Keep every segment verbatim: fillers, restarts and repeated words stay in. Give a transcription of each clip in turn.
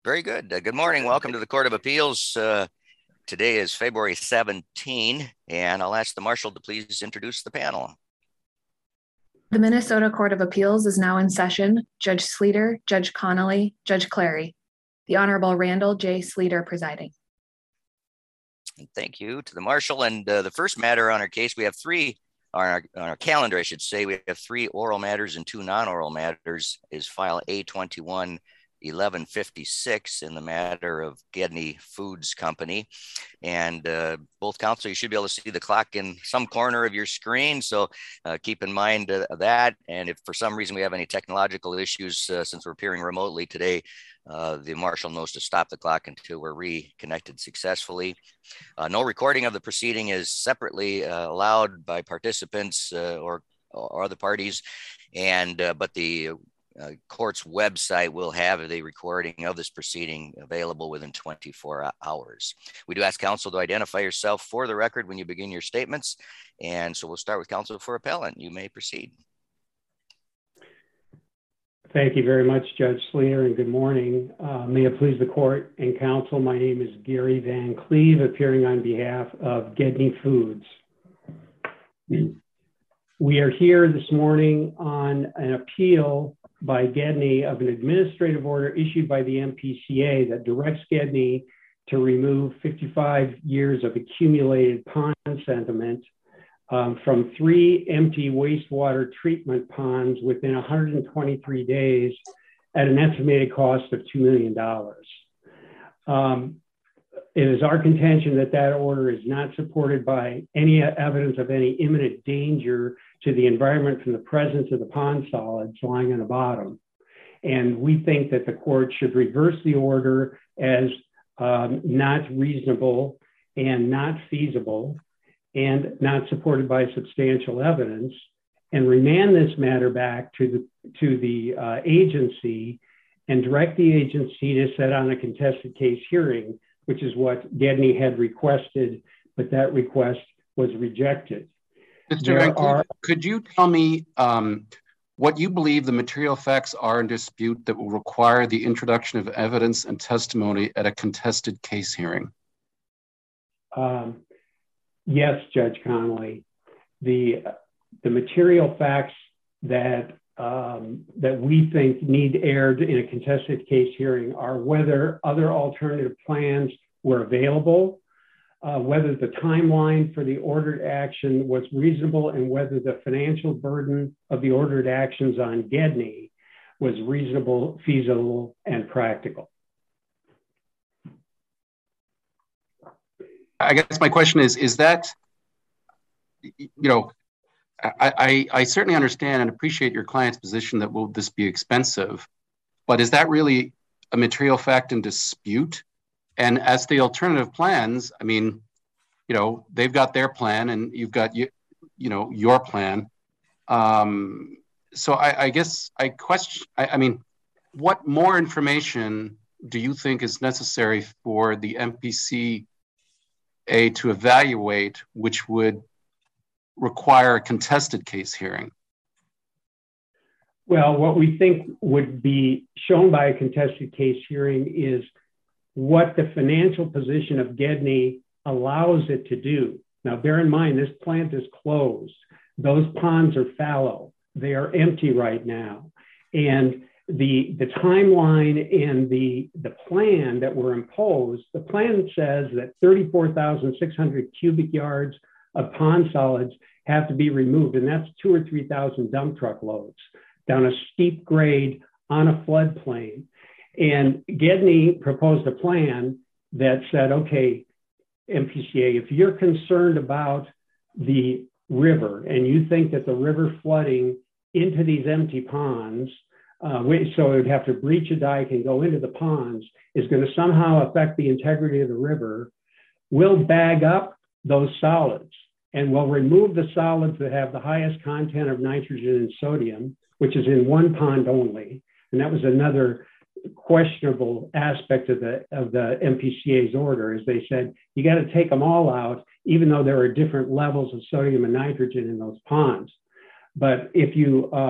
Very good. Uh, good morning. Welcome to the Court of Appeals. Uh, today is February seventeenth, and I'll ask the Marshal to please introduce the panel. The Minnesota Court of Appeals is now in session. Judge Sleeter, Judge Connolly, Judge Clary. The Honorable Randall J. Sleeter presiding. Thank you to the Marshal. And uh, the first matter on our case, we have three, on our, on our calendar, I should say, we have three oral matters and two non-oral matters, is file A twenty-one eleven fifty-six in the matter of Gedney Foods Company. And uh, both counsel, you should be able to see the clock in some corner of your screen. So uh, keep in mind uh, that. And if for some reason we have any technological issues, uh, since we're appearing remotely today, uh, the Marshal knows to stop the clock until we're reconnected successfully. Uh, no recording of the proceeding is separately uh, allowed by participants uh, or, or other parties. And uh, but the Uh, court's website will have the recording of this proceeding available within twenty-four hours. We do ask counsel to identify yourself for the record when you begin your statements. And so we'll start with counsel for appellant. You may proceed. Thank you very much, Judge Sleeter, and good morning. Uh, may it please the court and counsel, my name is Gary Van Cleve, appearing on behalf of Gedney Foods. We are here this morning on an appeal by Gedney of an administrative order issued by the M P C A that directs Gedney to remove fifty-five years of accumulated pond sediment um, from three empty wastewater treatment ponds within one hundred twenty-three days at an estimated cost of two million dollars. Um, it is our contention that that order is not supported by any evidence of any imminent danger to the environment from the presence of the pond solids lying on the bottom. And we think that the court should reverse the order as um, not reasonable and not feasible and not supported by substantial evidence, and remand this matter back to the, to the uh, agency and direct the agency to set on a contested case hearing, which is what Gedney had requested, but that request was rejected. Mister Van Cleve, could you tell me um, what you believe the material facts are in dispute that will require the introduction of evidence and testimony at a contested case hearing? Um, yes, Judge Connolly. The, the material facts that, um, that we think need aired in a contested case hearing are whether other alternative plans were available, Uh, whether the timeline for the ordered action was reasonable, and whether the financial burden of the ordered actions on Gedney was reasonable, feasible, and practical. I guess my question is, is that, you know, I, I, I certainly understand and appreciate your client's position that will this be expensive, but is that really a material fact in dispute? And as the alternative plans, I mean, you know, they've got their plan and you've got, you, you know, your plan. Um, so I, I guess I question, I, I mean, what more information do you think is necessary for the M P C A to evaluate, which would require a contested case hearing? Well, what we think would be shown by a contested case hearing is what the financial position of Gedney allows it to do. Now, bear in mind, this plant is closed. Those ponds are fallow. They are empty right now. And the, the timeline and the, the plan that were imposed, the plan says that thirty-four thousand six hundred cubic yards of pond solids have to be removed. And that's two or three thousand dump truck loads down a steep grade on a floodplain. And Gedney proposed a plan that said, okay, M P C A, if you're concerned about the river and you think that the river flooding into these empty ponds, uh, so it would have to breach a dike and go into the ponds, is going to somehow affect the integrity of the river, we'll bag up those solids and we'll remove the solids that have the highest content of nitrogen and sodium, which is in one pond only. And that was another questionable aspect of the of the M P C A's order, is they said you got to take them all out, even though there are different levels of sodium and nitrogen in those ponds. But if you um,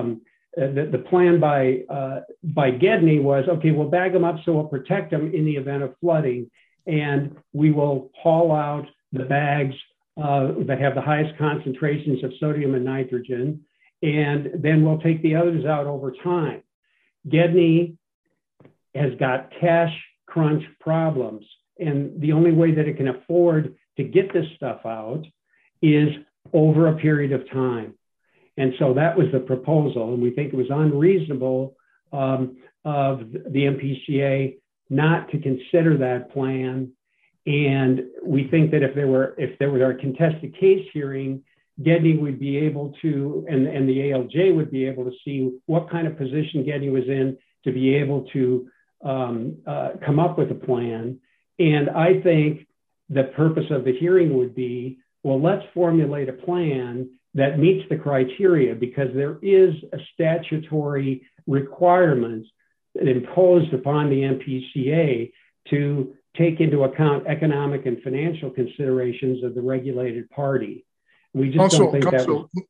uh, the, the plan by, uh, by Gedney was, okay, we'll bag them up so we'll protect them in the event of flooding. And we will haul out the bags uh, that have the highest concentrations of sodium and nitrogen. And then we'll take the others out over time. Gedney has got cash crunch problems. And the only way that it can afford to get this stuff out is over a period of time. And so that was the proposal. And we think it was unreasonable um, of the M P C A not to consider that plan. And we think that if there were, if there were a contested case hearing, Gedney would be able to, and, and the A L J would be able to see what kind of position Gedney was in to be able to um, uh, come up with a plan. And I think the purpose of the hearing would be, well, let's formulate a plan that meets the criteria, because there is a statutory requirement imposed upon the M P C A to take into account economic and financial considerations of the regulated party. We just Council, don't think Council. that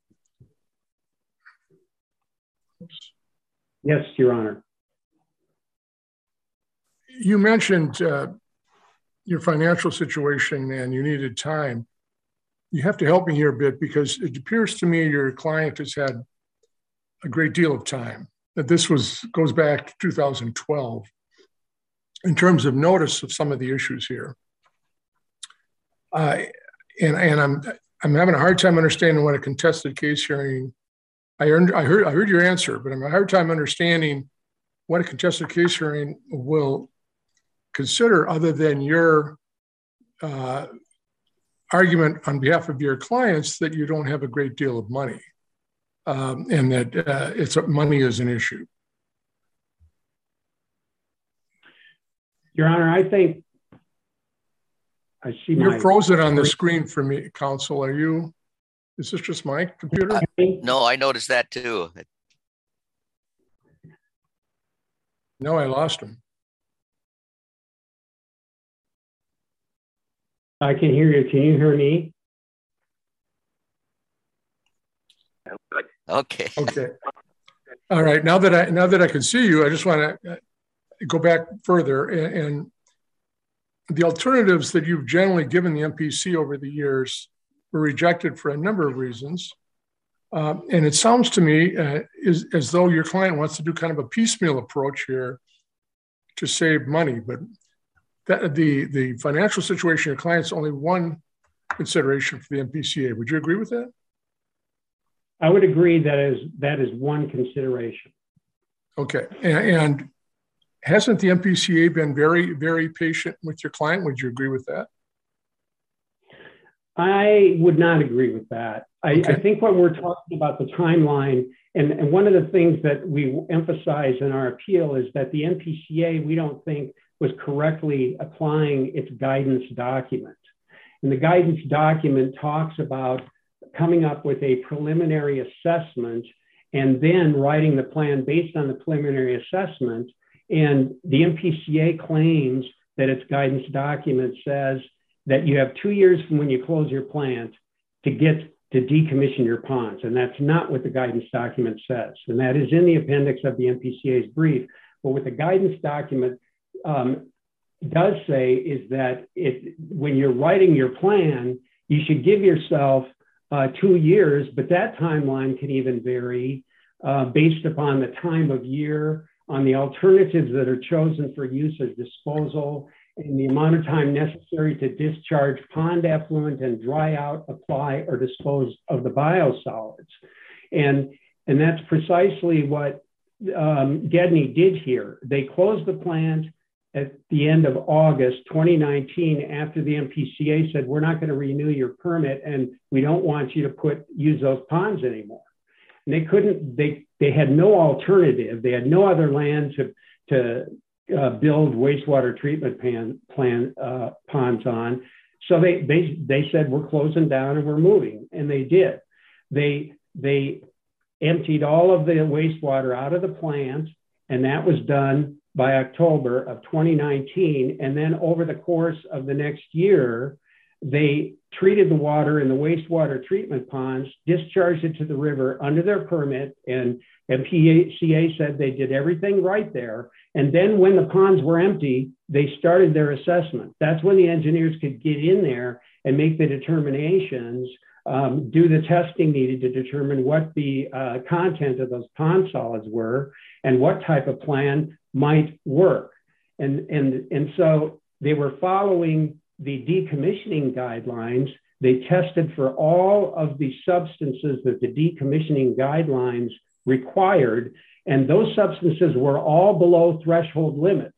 was... Yes, Your Honor. You mentioned uh, your financial situation and you needed time. You have to help me here a bit, because it appears to me your client has had a great deal of time. That this was goes back to two thousand twelve in terms of notice of some of the issues here. Uh, and and I'm I'm having a hard time understanding what a contested case hearing. I earned, I heard I heard your answer, but I'm having a hard time understanding what a contested case hearing will consider, other than your uh, argument on behalf of your clients that you don't have a great deal of money, um, and that uh, it's money is an issue. Your Honor, I think I see You're my... frozen on the screen for me, Counsel. Are you? Is this just my computer? No, I noticed that too. No, I lost him. I can hear you. Can you hear me? Okay. Okay. All right. Now that I now that I can see you, I just want to go back further, and, and the alternatives that you've generally given the M P C over the years were rejected for a number of reasons. Um, and it sounds to me uh, is, as though your client wants to do kind of a piecemeal approach here to save money, but that the the financial situation of your client's only one consideration for the M P C A. Would you agree with that? I would agree that is that is one consideration. Okay, and, and hasn't the M P C A been very, very patient with your client? Would you agree with that? I would not agree with that. I, okay. I think when we're talking about the timeline, and, and one of the things that we emphasize in our appeal is that the M P C A, we don't think, was correctly applying its guidance document. And the guidance document talks about coming up with a preliminary assessment and then writing the plan based on the preliminary assessment. And the M P C A claims that its guidance document says that you have two years from when you close your plant to get to decommission your ponds. And that's not what the guidance document says. And that is in the appendix of the M P C A's brief. But what the guidance document um, does say is that it, when you're writing your plan, you should give yourself uh, two years, but that timeline can even vary uh, based upon the time of year, on the alternatives that are chosen for use as disposal, and the amount of time necessary to discharge pond effluent and dry out, apply, or dispose of the biosolids. And, and that's precisely what um, Gedney did here. They closed the plant at the end of August twenty nineteen after the M P C A said, we're not going to renew your permit and we don't want you to put use those ponds anymore. And they couldn't, they, they had no alternative. They had no other land to, to Uh, build wastewater treatment pan, plan, uh, ponds on. So they, they, they said, we're closing down and we're moving. And they did. They, they emptied all of the wastewater out of the plant, and that was done by October of twenty nineteen. And then over the course of the next year, they treated the water in the wastewater treatment ponds, discharged it to the river under their permit, and M P C A said they did everything right there. And then when the ponds were empty, they started their assessment. That's when the engineers could get in there and make the determinations, um, do the testing needed to determine what the uh, content of those pond solids were and what type of plan might work. And, and, and so they were following the decommissioning guidelines. They tested for all of the substances that the decommissioning guidelines required, and those substances were all below threshold limits.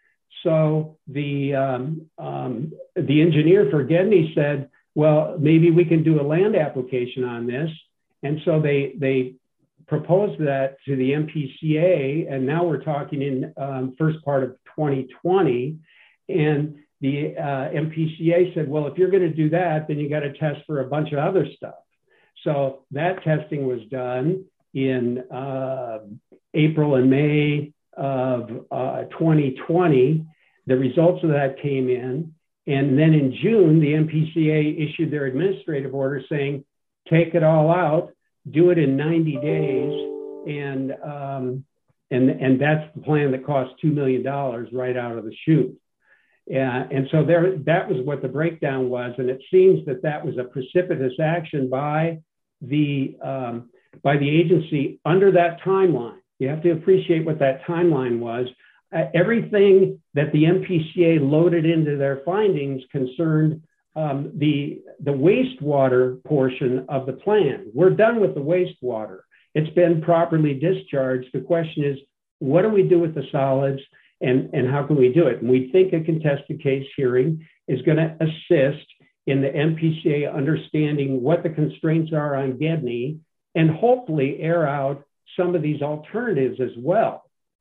So the, um, um, the engineer for Gedney said, well, maybe we can do a land application on this. And so they, they proposed that to the M P C A, and now we're talking in um, first part of twenty twenty. And the uh, M P C A said, well, if you're going to do that, then you got to test for a bunch of other stuff. So that testing was done in uh, April and May of uh, twenty twenty. The results of that came in. And then in June, the M P C A issued their administrative order saying, take it all out, do it in ninety days. And, um, and, and that's the plan that cost two million dollars right out of the chute. Yeah, and so there, that was what the breakdown was. And it seems that that was a precipitous action by the, um, by the agency under that timeline. You have to appreciate what that timeline was. Uh, everything that the M P C A loaded into their findings concerned um, the, the wastewater portion of the plan. We're done with the wastewater. It's been properly discharged. The question is, what do we do with the solids, and, and how can we do it? And we think a contested case hearing is going to assist in the M P C A understanding what the constraints are on Gedney, and hopefully air out some of these alternatives as well.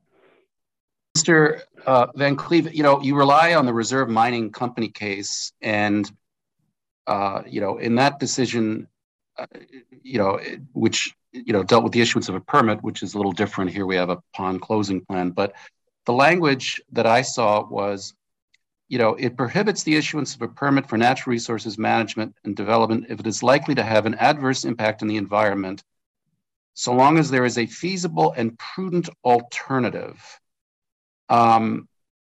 Mister Uh, Van Cleve, you know, you rely on the Reserve Mining Company case, and, uh, you know, in that decision, uh, you know, which, you know, dealt with the issuance of a permit, which is a little different. Here we have a pond closing plan, but the language that I saw was, you know, it prohibits the issuance of a permit for natural resources management and development if it is likely to have an adverse impact on the environment, so long as there is a feasible and prudent alternative. Um,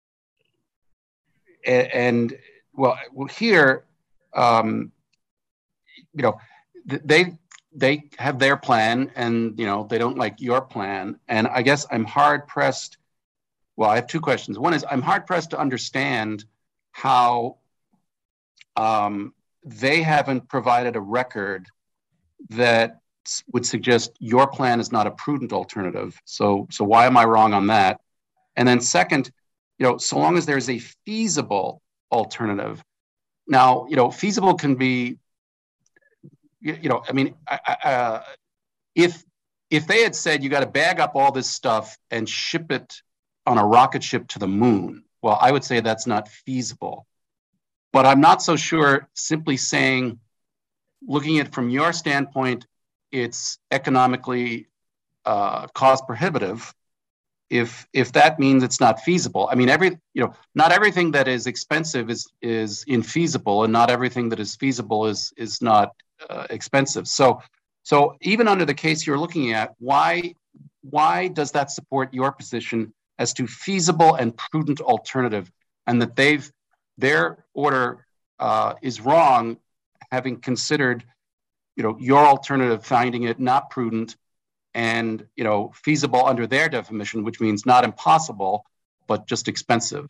and, and well, here, um, you know, they they have their plan, and you know they don't like your plan. And I guess I'm hard pressed. Well, I have two questions. One is I'm hard pressed to understand how um, they haven't provided a record that would suggest your plan is not a prudent alternative. So, so why am I wrong on that? And then second, you know, so long as there's a feasible alternative. Now, you know, feasible can be, you, you know, I mean, uh, if if they had said you got to bag up all this stuff and ship it on a rocket ship to the moon, well, I would say that's not feasible. But I'm not so sure simply saying, looking at it from your standpoint, it's economically uh, cost prohibitive. If if that means it's not feasible, I mean, every you know, not everything that is expensive is is infeasible, and not everything that is feasible is is not uh, expensive. So so even under the case you're looking at, why why does that support your position as to feasible and prudent alternative, and that they've their order uh, is wrong, having considered you know your alternative, finding it not prudent and you know feasible under their definition, which means not impossible, but just expensive?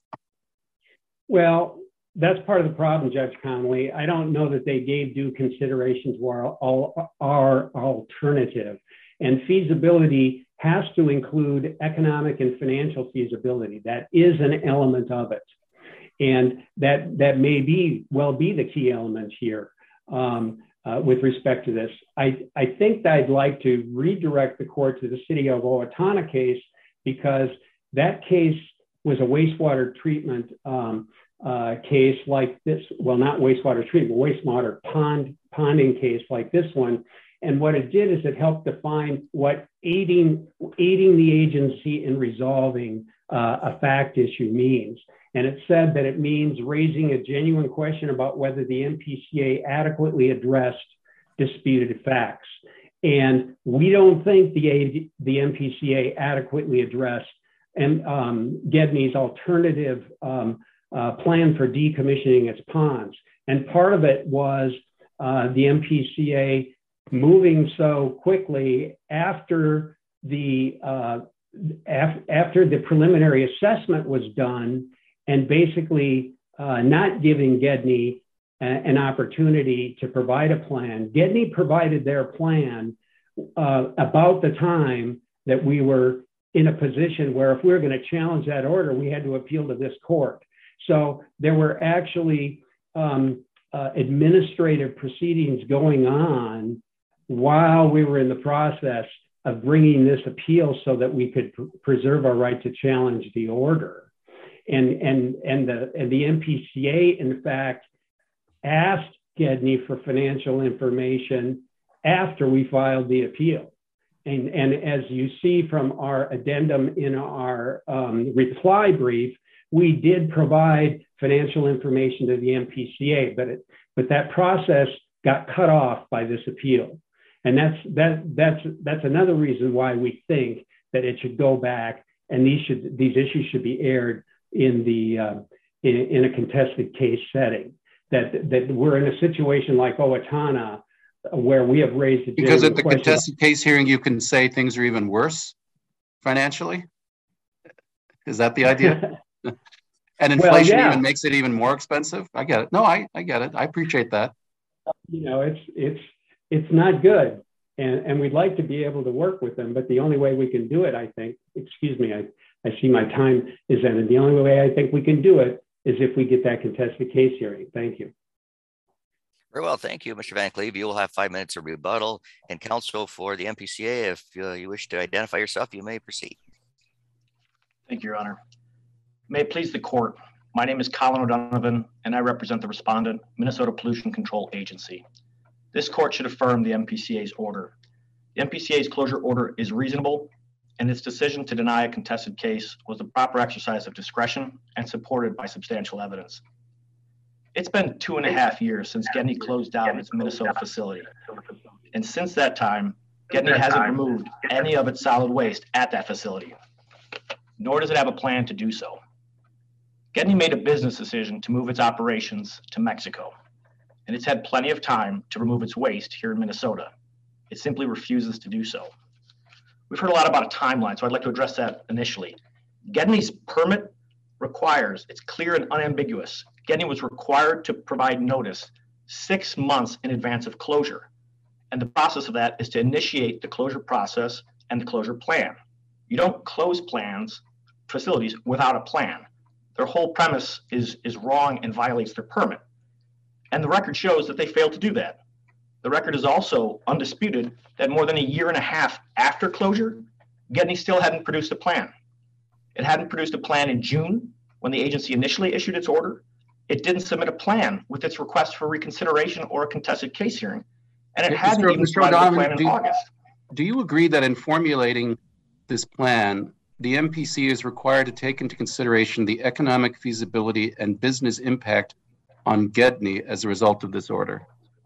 Well, that's part of the problem, Judge Connolly. I don't know that they gave due consideration to our, our, our alternative. And feasibility has to include economic and financial feasibility. That is an element of it. And that, that may be, well be the key element here. Um, Uh, with respect to this, I, I think that I'd like to redirect the court to the City of Owatonna case, because that case was a wastewater treatment um, uh, case like this. Well, not wastewater treatment, wastewater pond ponding case like this one. And what it did is it helped define what aiding, aiding the agency in resolving uh, a fact issue means. And it said that it means raising a genuine question about whether the M P C A adequately addressed disputed facts. And we don't think the, A, the M P C A adequately addressed and um, Gedney's alternative um, uh, plan for decommissioning its ponds. And part of it was uh, the M P C A moving so quickly after the uh, af after the preliminary assessment was done, and basically uh, not giving Gedney a an opportunity to provide a plan. Gedney provided their plan uh, about the time that we were in a position where if we were going to challenge that order, we had to appeal to this court. So there were actually um, uh, administrative proceedings going on while we were in the process of bringing this appeal so that we could pr preserve our right to challenge the order. And, and, and, the, and the M P C A, in fact, asked Gedney for financial information after we filed the appeal. And, and as you see from our addendum in our um, reply brief, we did provide financial information to the M P C A, but, it, but that process got cut off by this appeal. And that's, that, that's, that's another reason why we think that it should go back and these, should, these issues should be aired in, the, uh, in, in a contested case setting. That, that we're in a situation like Owatonna where we have raised a because at the contested case hearing, you can say things are even worse financially. Is that the idea? And inflation well, yeah. even makes it even more expensive. I get it. No, I, I get it. I appreciate that. You know, it's, it's, it's not good. And, and we'd like to be able to work with them, but the only way we can do it, I think, excuse me, I, I see my time is ended. The only way I think we can do it is if we get that contested case hearing. Thank you. Very well, thank you, Mister Van Cleve. You will have five minutes of rebuttal. And counsel for the M P C A, if uh, you wish to identify yourself, you may proceed. Thank you, Your Honor. May it please the court, my name is Colin O'Donovan, and I represent the respondent, Minnesota Pollution Control Agency. This court should affirm the M P C A's order. The M P C A's closure order is reasonable, and its decision to deny a contested case was the proper exercise of discretion and supported by substantial evidence. It's been two and a half years since Gedney closed down its Minnesota facility. And since that time, Gedney hasn't removed any of its solid waste at that facility, nor does it have a plan to do so. Gedney made a business decision to move its operations to Mexico, and it's had plenty of time to remove its waste here in Minnesota. It simply refuses to do so. We've heard a lot about a timeline, so I'd like to address that initially. Gedney's permit requires, it's clear and unambiguous, Gedney was required to provide notice six months in advance of closure. And the process of that is to initiate the closure process and the closure plan. You don't close plans, facilities, without a plan. Their whole premise is, is wrong and violates their permit. And the record shows that they failed to do that. The record is also undisputed that more than a year and a half after closure, Gedney still hadn't produced a plan. It hadn't produced a plan in June when the agency initially issued its order. It didn't submit a plan with its request for reconsideration or a contested case hearing. And it hadn't even provided a plan in August. Do you agree that in formulating this plan, the M P C is required to take into consideration the economic feasibility and business impact on Gedney as a result of this order?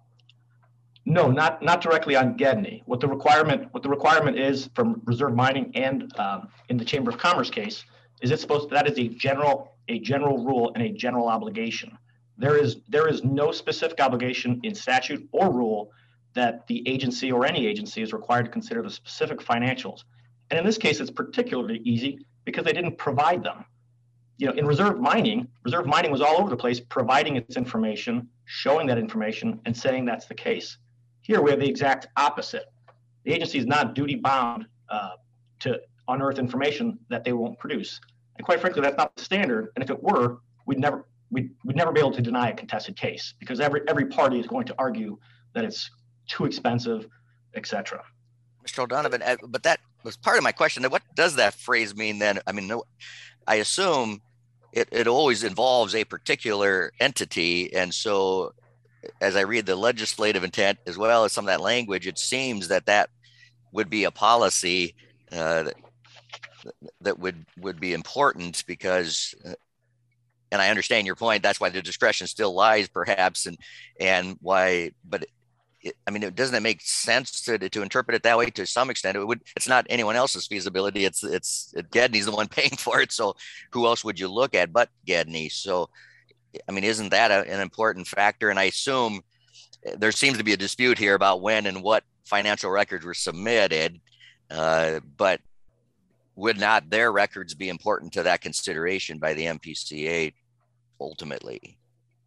No, not not directly on Gedney. What the requirement what the requirement is from Reserve Mining and um, in the Chamber of Commerce case is it's supposed to, that is a general a general rule and a general obligation. There is there is no specific obligation in statute or rule that the agency or any agency is required to consider the specific financials. And in this case, it's particularly easy because they didn't provide them. You know, in Reserve Mining, Reserve Mining was all over the place providing its information, showing that information, and saying that's the case. Here we have the exact opposite. The agency is not duty bound uh, to unearth information that they won't produce. And quite frankly, that's not the standard. And if it were, we'd never we'd, we'd never be able to deny a contested case because every every party is going to argue that it's too expensive, et cetera. Mister O'Donovan, but that was part of my question. What does that phrase mean then? I mean, no, I assume it, it always involves a particular entity. And so as I read the legislative intent as well as some of that language, it seems that that would be a policy uh, that, that would, would be important because, uh, and I understand your point, that's why the discretion still lies perhaps, and, and why, but I mean, it, doesn't it make sense to to interpret it that way to some extent? It would. It's not anyone else's feasibility. It's it's it, Gedney's the one paying for it. So who else would you look at but Gedney? So, I mean, isn't that a, an important factor? And I assume there seems to be a dispute here about when and what financial records were submitted, uh, but would not their records be important to that consideration by the M P C A ultimately?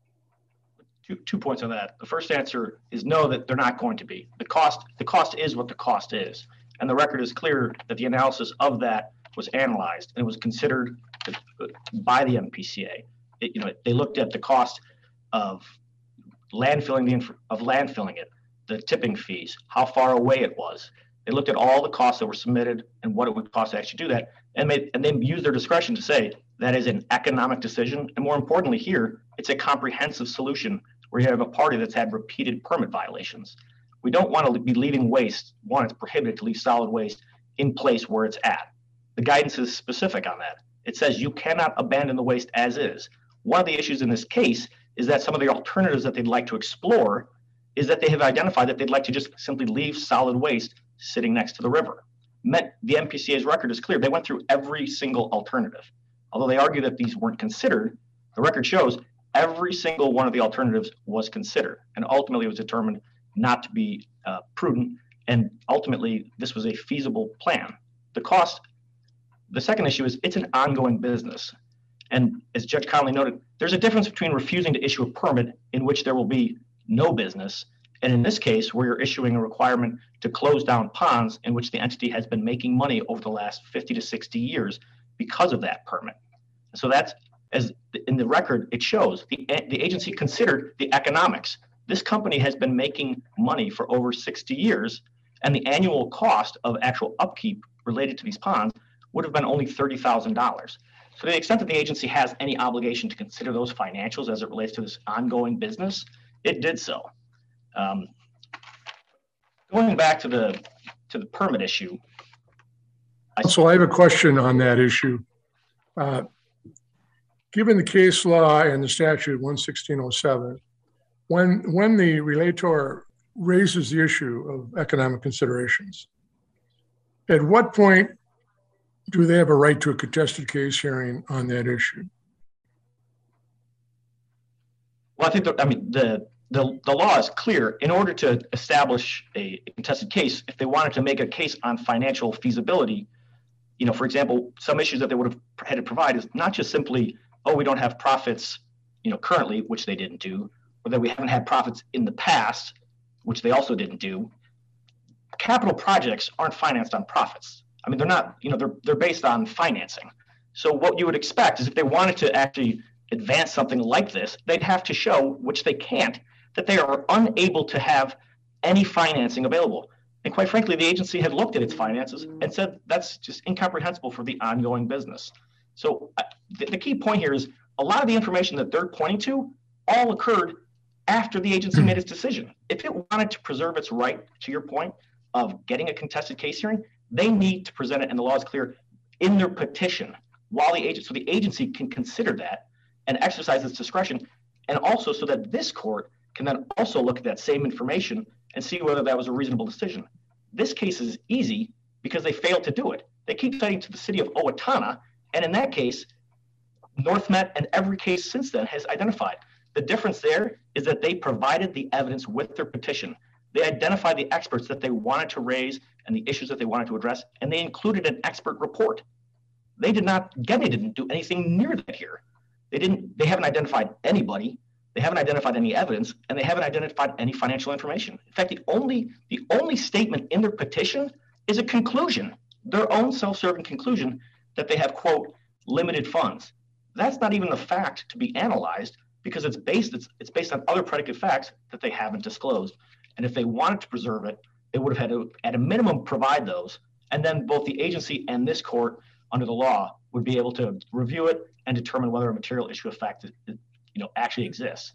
Two, two points on that. The first answer is no, that they're not going to be. The cost, the cost is what the cost is. And the record is clear that the analysis of that was analyzed and it was considered by the M P C A. It, you know, they looked at the cost of landfilling the of landfilling it, the tipping fees, how far away it was. They looked at all the costs that were submitted and what it would cost to actually do that, and made and they used their discretion to say that is an economic decision, and more importantly here, it's a comprehensive solution where you have a party that's had repeated permit violations. We don't want to be leaving waste. One, it's prohibited to leave solid waste in place where it's at. The guidance is specific on that. It says you cannot abandon the waste as is. One of the issues in this case is that some of the alternatives that they'd like to explore is that they have identified that they'd like to just simply leave solid waste sitting next to the river. Met, the M P C A's record is clear. They went through every single alternative. Although they argue that these weren't considered, the record shows every single one of the alternatives was considered, and ultimately it was determined not to be uh, prudent, and ultimately this was a feasible plan. The cost, the second issue is it's an ongoing business. And as Judge Connolly noted, there's a difference between refusing to issue a permit in which there will be no business, and in this case, where you're issuing a requirement to close down ponds in which the entity has been making money over the last fifty to sixty years because of that permit. So that's, as in the record, it shows the, the agency considered the economics. This company has been making money for over sixty years, and the annual cost of actual upkeep related to these ponds would have been only thirty thousand dollars. So to the extent that the agency has any obligation to consider those financials as it relates to this ongoing business, it did so. Um, going back to the to the permit issue. I so I have a question on that issue. Uh, given the case law and the statute one sixteen oh seven, when when the relator raises the issue of economic considerations, at what point do they have a right to a contested case hearing on that issue? Well, I think that, I mean, the, the, the law is clear. In order to establish a contested case, if they wanted to make a case on financial feasibility, you know, for example, some issues that they would have had to provide is not just simply, oh, we don't have profits, you know, currently, which they didn't do, or that we haven't had profits in the past, which they also didn't do. Capital projects aren't financed on profits. I mean, they're not, you know, they're they're based on financing. So what you would expect is if they wanted to actually advance something like this, they'd have to show, which they can't, that they are unable to have any financing available. And quite frankly, the agency had looked at its finances and said that's just incomprehensible for the ongoing business. So uh, the, the key point here is a lot of the information that they're pointing to all occurred after the agency made its decision. If it wanted to preserve its right, to your point, of getting a contested case hearing, they need to present it, and the law is clear, in their petition while the agent, so the agency can consider that and exercise its discretion, and also so that this court can then also look at that same information and see whether that was a reasonable decision. This case is easy because they failed to do it. They keep citing to the city of Owatonna, and in that case, NorthMet and every case since then has identified. The difference there is that they provided the evidence with their petition. They identified the experts that they wanted to raise and the issues that they wanted to address, and they included an expert report. They did not, Gedney didn't do anything near that here. They didn't, they haven't identified anybody, they haven't identified any evidence, and they haven't identified any financial information. In fact, the only, the only statement in their petition is a conclusion, their own self-serving conclusion that they have, quote, limited funds. That's not even the fact to be analyzed because it's based, it's, it's based on other predicate facts that they haven't disclosed. And if they wanted to preserve it, they would have had to, at a minimum, provide those. And then both the agency and this court, under the law, would be able to review it and determine whether a material issue of fact, you know, actually exists.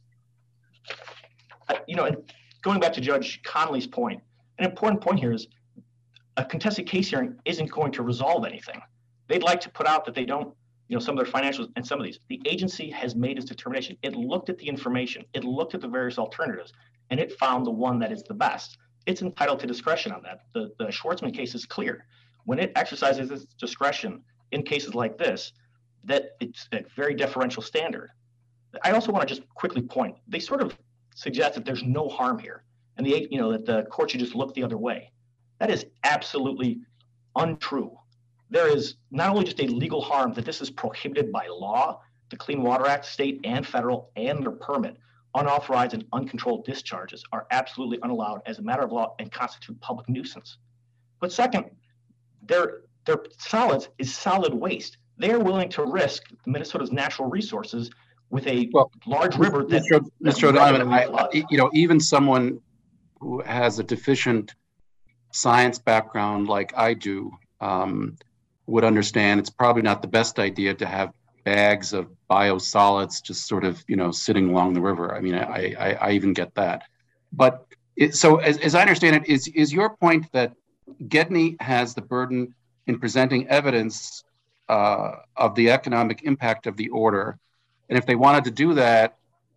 Uh, you know, and going back to Judge Connolly's point, an important point here is a contested case hearing isn't going to resolve anything. They'd like to put out that they don't, you know, some of their financials and some of these. The agency has made its determination. It looked at the information. It looked at the various alternatives. and it found the one that is the best. It's entitled to discretion on that. The, the Schwartzman case is clear. When it exercises its discretion in cases like this, that it's a very deferential standard. I also want to just quickly point, they sort of suggest that there's no harm here, and the you know that the court should just look the other way. That is absolutely untrue. There is not only just a legal harm, that this is prohibited by law, the Clean Water Act, state and federal, and their permit. Unauthorized and uncontrolled discharges are absolutely unallowed as a matter of law and constitute public nuisance. But second, their, their solids is solid waste. They are willing to risk Minnesota's natural resources with a well, large river that— Mister Mister O'Donovan, I, I, you know, even someone who has a deficient science background like I do um, would understand it's probably not the best idea to have bags of biosolids just sort of, you know, sitting along the river. I mean, I I, I even get that. But it, so as, as I understand it, is, is your point that Gedney has the burden in presenting evidence uh, of the economic impact of the order, and if they wanted to do that,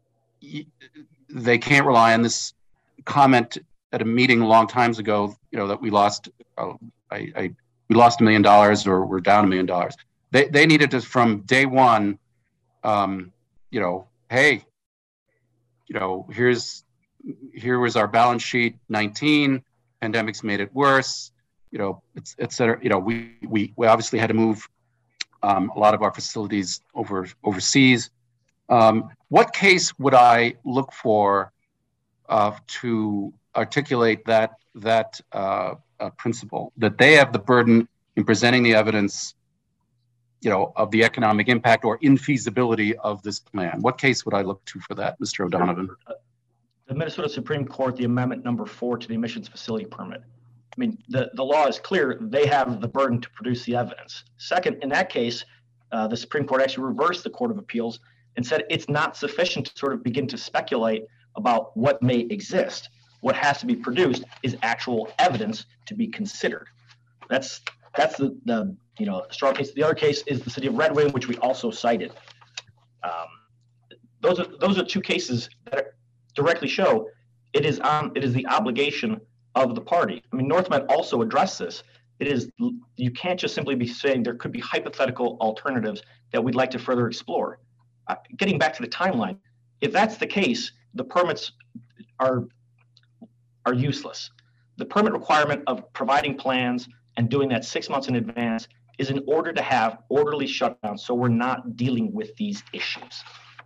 they can't rely on this comment at a meeting a long times ago, you know, that we lost, oh, I, I we lost a million dollars or we're down a million dollars. They they needed to, from day one, um, you know, hey, you know, here's here was our balance sheet. nineteen pandemics made it worse. You know, it's et cetera. You know, we we we obviously had to move um, a lot of our facilities over overseas. Um, what case would I look for uh, to articulate that that uh, uh, principle, that they have the burden in presenting the evidence, you know, of the economic impact or infeasibility of this plan? What case would I look to for that, Mister O'Donovan? The Minnesota Supreme Court, the amendment number four to the emissions facility permit. I mean, the, the law is clear. They have the burden to produce the evidence. Second, in that case, uh, the Supreme Court actually reversed the Court of Appeals and said it's not sufficient to sort of begin to speculate about what may exist. What has to be produced is actual evidence to be considered. That's that's the, the you know strong case. The other case is the city of Red Wing, which we also cited. Um, those are those are two cases that directly show it is on it is the obligation of the party. I mean, NorthMet also addressed this. It is you can't just simply be saying there could be hypothetical alternatives that we'd like to further explore. Uh, getting back to the timeline, if that's the case, the permits are are useless. The permit requirement of providing plans and doing that six months in advance is in order to have orderly shutdowns, so we're not dealing with these issues.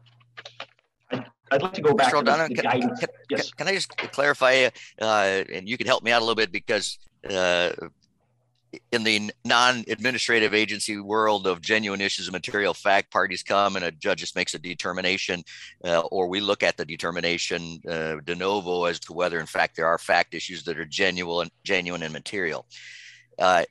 I'd, I'd like to go back to the, the can, guidance. Can, yes. can I just clarify, uh, and you can help me out a little bit, because uh, in the non-administrative agency world of genuine issues of material fact, parties come and a judge just makes a determination, uh, or we look at the determination uh, de novo as to whether in fact there are fact issues that are genuine, genuine and material. Uh,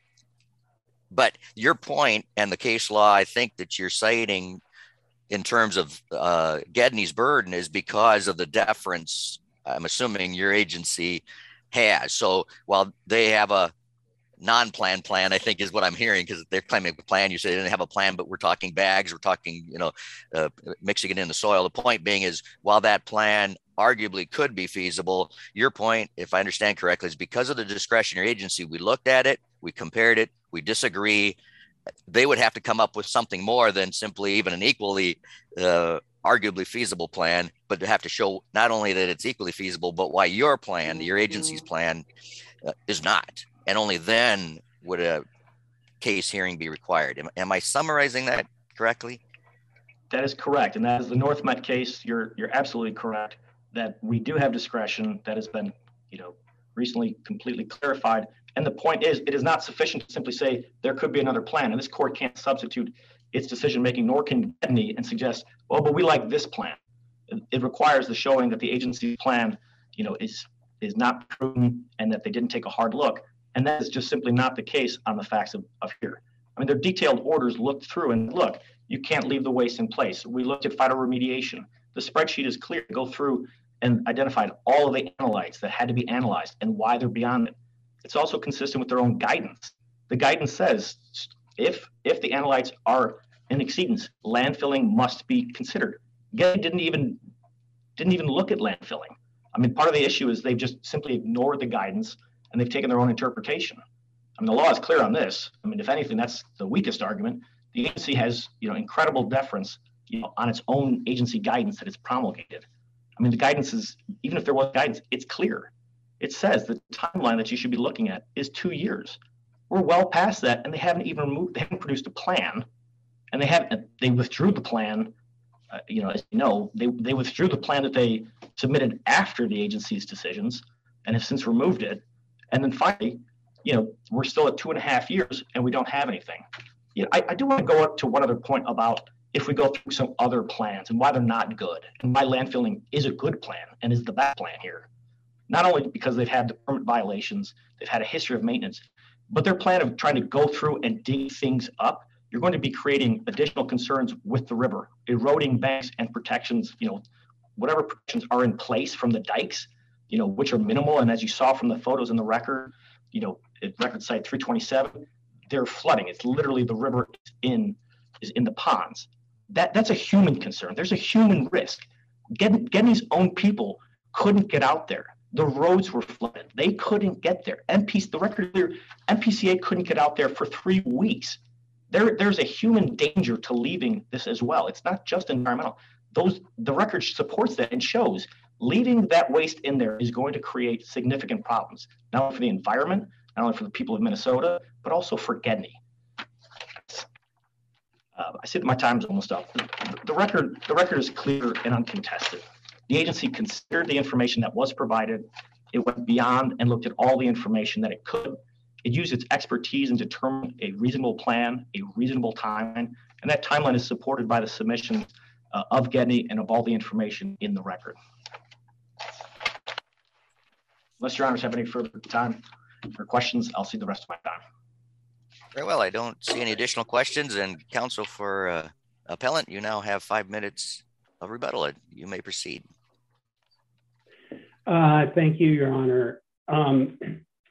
but your point and the case law, I think that you're citing in terms of uh, Gedney's burden is because of the deference, I'm assuming your agency has. So while they have a non-plan plan, I think is what I'm hearing, because they're claiming a plan. You say they didn't have a plan, but we're talking bags, we're talking, you know, uh, mixing it in the soil. The point being is, while that plan arguably could be feasible, your point, if I understand correctly, is because of the discretionary agency, we looked at it, we compared it, we disagree. They would have to come up with something more than simply even an equally uh, arguably feasible plan, but to have to show not only that it's equally feasible, but why your plan, your agency's plan, uh, is not. And only then would a case hearing be required. Am, am I summarizing that correctly? That is correct. And that is the NorthMet case. You're you're absolutely correct that we do have discretion that has been, you know, recently completely clarified. And the point is, it is not sufficient to simply say there could be another plan. And this court can't substitute its decision-making, nor can Gedney, and suggest, well, but we like this plan. It, it requires the showing that the agency plan, you know, is is not prudent and that they didn't take a hard look. And that is just simply not the case on the facts of, of here. I mean, their detailed orders looked through and look, you can't leave the waste in place. We looked at phytoremediation. The spreadsheet is clear to go through and identified all of the analytes that had to be analyzed and why they're beyond it. It's also consistent with their own guidance. The guidance says if if the analytes are in exceedance, landfilling must be considered. Gedney didn't even didn't even look at landfilling. I mean, part of the issue is they've just simply ignored the guidance and they've taken their own interpretation. I mean, the law is clear on this. I mean, if anything, that's the weakest argument. The agency has, you know, incredible deference, you know, on its own agency guidance that it's promulgated. I mean, the guidance is, even if there was guidance, it's clear. It says the timeline that you should be looking at is two years. We're well past that, and they haven't even moved, they haven't produced a plan, and they haven't, they withdrew the plan, uh, you know, as you know, they, they withdrew the plan that they submitted after the agency's decisions and have since removed it. And then finally, you know, we're still at two and a half years and we don't have anything. You know, I, I do want to go up to one other point about if we go through some other plans and why they're not good and why landfilling is a good plan and is the best plan here. Not only because they've had the permit violations, they've had a history of maintenance, but their plan of trying to go through and dig things up, you're going to be creating additional concerns with the river, eroding banks and protections, you know, whatever protections are in place from the dikes, you know, which are minimal. And as you saw from the photos in the record, you know, at record site three twenty-seven, they're flooding. It's literally the river is in, is in the ponds. That, that's a human concern. There's a human risk. Gedney's own people couldn't get out there. The roads were flooded. They couldn't get there. M P, the record clear, M P C A couldn't get out there for three weeks. There, there's a human danger to leaving this as well. It's not just environmental. Those, the record supports that and shows leaving that waste in there is going to create significant problems, not only for the environment, not only for the people of Minnesota, but also for Gedney. Uh, I see that my time is almost up. The, the record, the record is clear and uncontested. The agency considered the information that was provided. It went beyond and looked at all the information that it could. It used its expertise and determined a reasonable plan, a reasonable timeline, and that timeline is supported by the submission uh, of Gedney and of all the information in the record. Unless your honors have any further time or questions, I'll see the rest of my time. Very well. I don't see any additional questions. And counsel for uh, appellant, you now have five minutes of rebuttal. You may proceed. Uh, thank you, Your Honor. Um,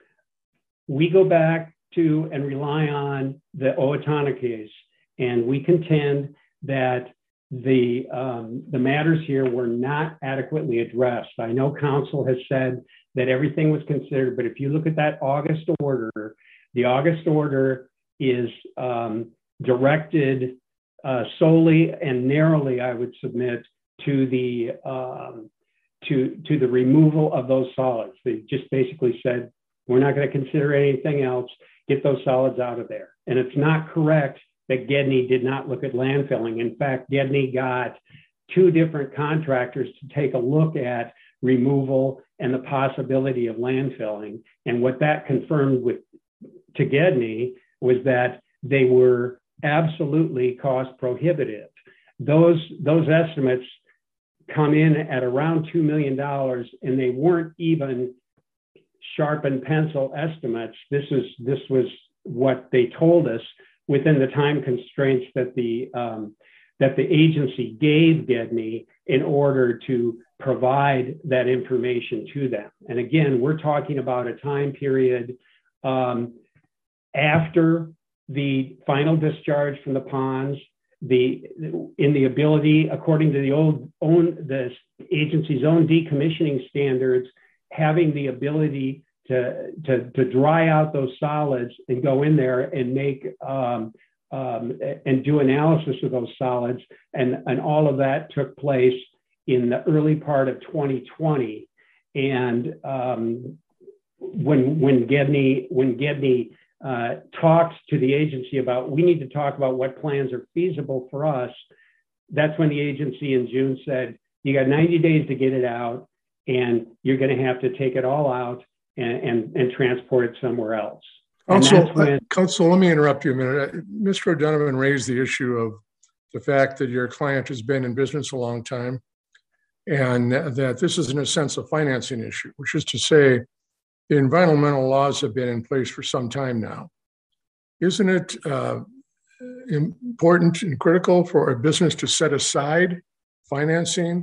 we go back to and rely on the Owatonna case, and we contend that the um, the matters here were not adequately addressed. I know counsel has said that everything was considered, but if you look at that August order, the August order is um, directed uh, solely and narrowly, I would submit, to the um, to to the removal of those solids. They just basically said, we're not going to consider anything else. Get those solids out of there. And it's not correct that Gedney did not look at landfilling. In fact, Gedney got two different contractors to take a look at removal and the possibility of landfilling. And what that confirmed with to Gedney was that they were absolutely cost prohibitive. Those, those estimates come in at around two million dollars, and they weren't even sharpened pencil estimates. This is, this was what they told us within the time constraints that the, um, that the agency gave Gedney in order to provide that information to them. And again, we're talking about a time period um, after the final discharge from the ponds, the in the ability, according to the old own the agency's own decommissioning standards, having the ability to, to, to dry out those solids and go in there and make um, um, and do analysis of those solids. And, and all of that took place in the early part of twenty twenty. And um, when, when Gedney, when Gedney uh, talked to the agency about, we need to talk about what plans are feasible for us, that's when the agency in June said, you got ninety days to get it out, and you're going to have to take it all out and, and, and transport it somewhere else. Counsel, when, Counsel, let me interrupt you a minute. Mister O'Donovan raised the issue of the fact that your client has been in business a long time, and that this is in a sense a financing issue, which is to say the environmental laws have been in place for some time now. Isn't it uh, important and critical for a business to set aside financing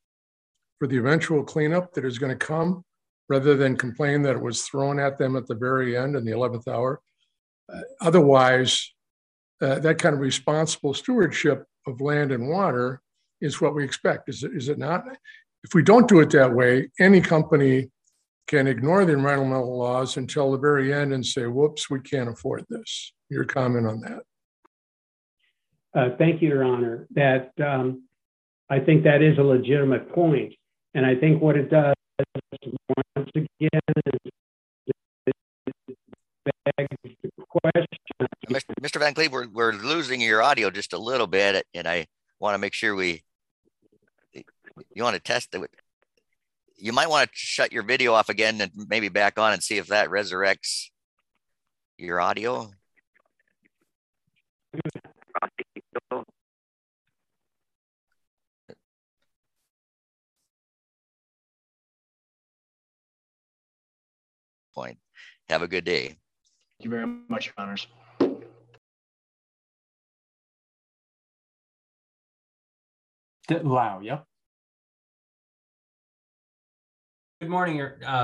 for the eventual cleanup that is going to come, rather than complain that it was thrown at them at the very end in the eleventh hour? Uh, otherwise, uh, that kind of responsible stewardship of land and water is what we expect, is it, is it not? if we don't do it that way, any company can ignore the environmental laws until the very end and say, whoops, we can't afford this. Your comment on that? Uh, thank you, Your Honor. That um, I think that is a legitimate point. And I think what it does, once again, is the question. Mister Van Cleve, we're, we're losing your audio just a little bit, and I want to make sure we, you want to test it. You might want to shut your video off again and maybe back on and see if that resurrects your audio. Point. Have a good day. Thank you very much, Your Honors. Wow, yep. Good morning, uh,